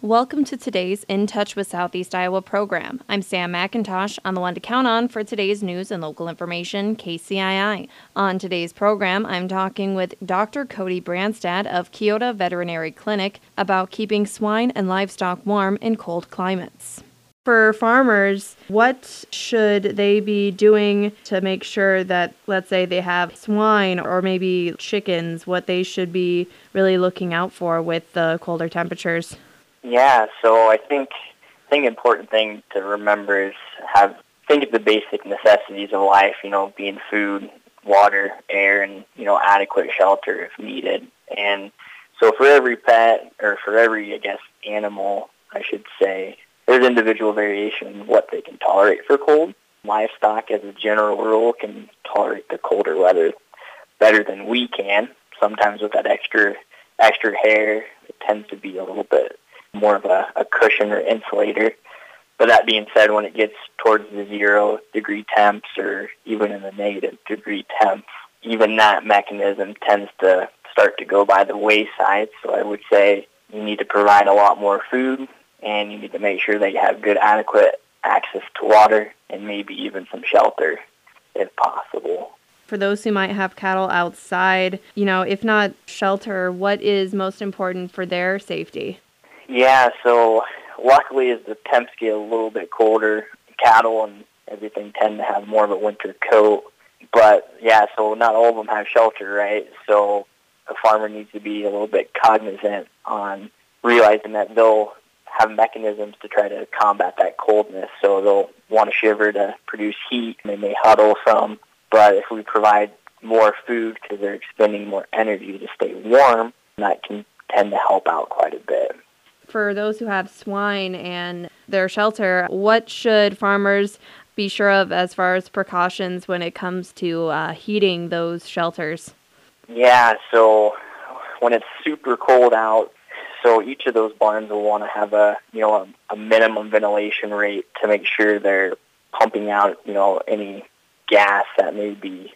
Welcome to today's In Touch with Southeast Iowa program. I'm Sam McIntosh, on the one to count on for today's news and local information, KCII. On today's program, I'm talking with Dr. Cody Branstad of Keota Veterinary Clinic about keeping swine and livestock warm in cold climates. For farmers, what should they be doing to make sure that, let's say they have swine or maybe chickens, what they should be really looking out for with the colder temperatures? Yeah, so I think important thing to remember is think of the basic necessities of life, being food, water, air, and, adequate shelter if needed. And so for every pet, or for every, animal, I should say, there's individual variation in what they can tolerate for cold. Livestock, as a general rule, can tolerate the colder weather better than we can. Sometimes with that extra hair, it tends to be a little bit more of a cushion or insulator. But that being said, when it gets towards the 0 degree temps or even in the negative degree temps, even that mechanism tends to start to go by the wayside. So I would say you need to provide a lot more food, and you need to make sure that you have good, adequate access to water and maybe even some shelter if possible. For those who might have cattle outside, if not shelter, what is most important for their safety? Yeah, so luckily as the temps get a little bit colder, cattle and everything tend to have more of a winter coat. But yeah, so not all of them have shelter, right? So a farmer needs to be a little bit cognizant on realizing that they'll have mechanisms to try to combat that coldness. So they'll want to shiver to produce heat, and they may huddle some. But if we provide more food because they're expending more energy to stay warm, that can tend to help out quite a bit. For those who have swine and their shelter, what should farmers be sure of as far as precautions when it comes to heating those shelters? Yeah, so when it's super cold out, so each of those barns will want to have a minimum ventilation rate to make sure they're pumping out, any gas that may be,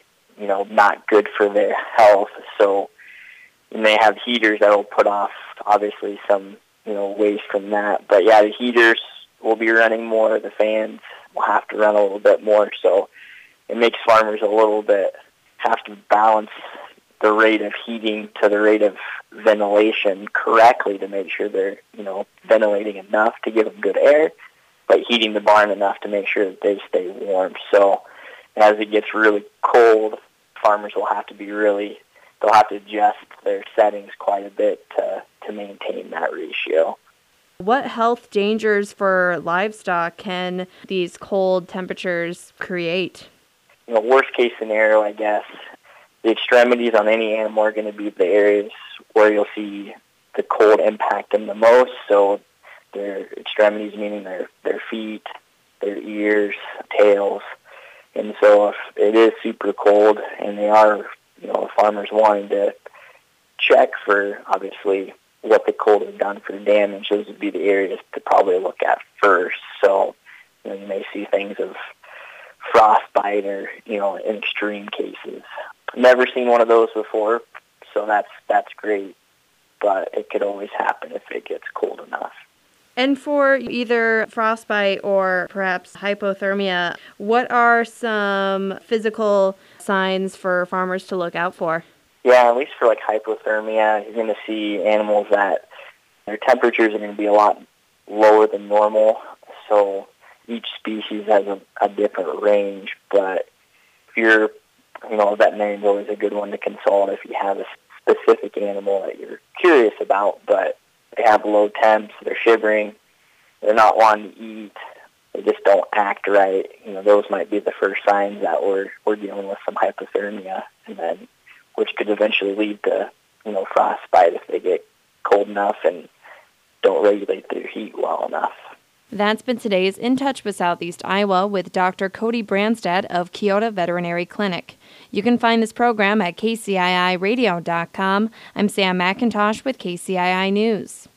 not good for their health. So you may have heaters that will put off, obviously, some waste from that. But yeah, the heaters will be running more. The fans will have to run a little bit more. So it makes farmers a little bit have to balance the rate of heating to the rate of ventilation correctly to make sure they're, ventilating enough to give them good air, but heating the barn enough to make sure that they stay warm. So as it gets really cold, farmers will have to they'll have to adjust their settings quite a bit to maintain that ratio. What health dangers for livestock can these cold temperatures create? Worst case scenario, I guess, the extremities on any animal are going to be the areas where you'll see the cold impact them the most. So their extremities, meaning their feet, their ears, tails. And so if it is super cold and they are, farmers wanting to check for, obviously, what the cold has done for damage, those would be the areas to probably look at first. So, you may see things of frostbite or, in extreme cases. Never seen one of those before, so that's great. But it could always happen if it gets cold enough. And for either frostbite or perhaps hypothermia, what are some physical signs for farmers to look out for? Yeah, at least for hypothermia, you're going to see animals that their temperatures are going to be a lot lower than normal. So each species has a different range. But if you're, a veterinarian is always a good one to consult if you have a specific animal that you're curious about. But they have low temps, they're shivering, they're not wanting to eat, they just don't act right. Those might be the first signs that we're dealing with some hypothermia, and then which could eventually lead to, frostbite if they get cold enough and don't regulate their heat well enough. That's been today's In Touch with Southeast Iowa with Dr. Cody Branstad of Keota Veterinary Clinic. You can find this program at kciiradio.com. I'm Sam McIntosh with KCII News.